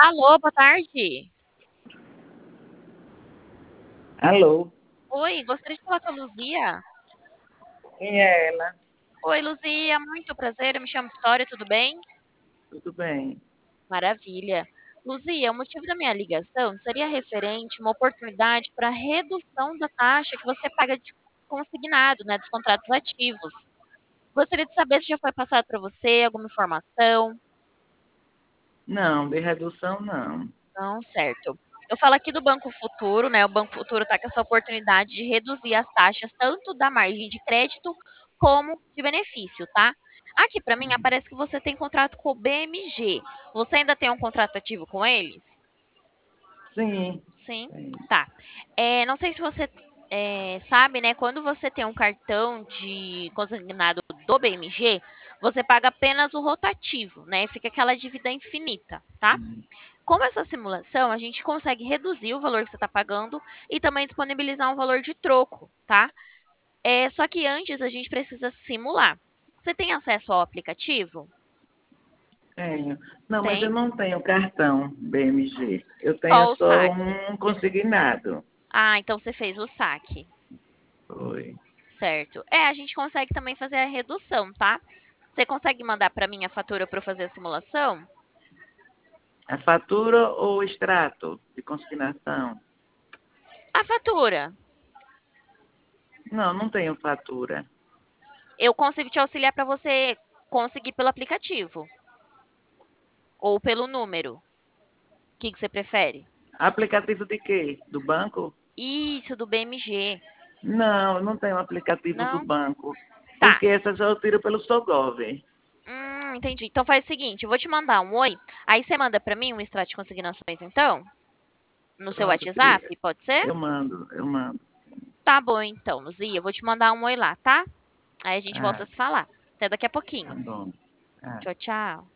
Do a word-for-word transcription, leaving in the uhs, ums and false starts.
Alô, boa tarde. Alô, Oi, gostaria de falar com a Luzia. quem é ela? Oi, Luzia, muito prazer. Eu me chamo Vitória, tudo bem? Tudo bem? Maravilha. Luzia, o motivo da minha ligação seria referente a uma oportunidade para redução da taxa que você paga de consignado, né, dos contratos ativos. Gostaria de saber se já foi passado para você alguma informação. Não, de redução não. Não, certo. Eu falo aqui do Banco Futuro, né? O Banco Futuro está com essa oportunidade de reduzir as taxas tanto da margem de crédito como de benefício, tá? Aqui para mim aparece que você tem contrato com o B M G. Você ainda tem um contrato ativo com eles? Sim, Sim. sim. Tá. É, não sei se você é, sabe, né? Quando você tem um cartão de consignado do B M G, você paga apenas o rotativo, né? Fica aquela dívida infinita, tá? Com essa simulação, a gente consegue reduzir o valor que você está pagando e também disponibilizar um valor de troco, tá? É, só que antes a gente precisa simular. Você tem acesso ao aplicativo? Tenho. Não, mas eu Tem. não tenho cartão B M G. Eu tenho Só o só saque. um consignado. Ah, então você fez o saque. Foi. Certo. É, a gente consegue também fazer a redução, tá? Você consegue mandar para mim a fatura para eu fazer a simulação? A fatura ou o extrato de consignação? A fatura. Não, não tenho fatura. Eu consigo te auxiliar para você conseguir pelo aplicativo ou pelo número. O que que você prefere? Aplicativo de quê? Do banco? Isso, do B M G. Não, eu não tenho aplicativo do Não? banco. Tá. Porque essa já eu tiro pelo Sogov. Hum, entendi. Então faz o seguinte, eu vou te mandar um oi, aí você manda pra mim um extrato de consignações, então, no seu Pronto, filha. WhatsApp, pode ser? Eu mando, eu mando. Tá bom, então, Luzia, eu vou te mandar um oi lá, tá? Aí a gente volta Ah, a se falar. Até daqui a tá pouquinho. bom. Ah. Tchau, tchau.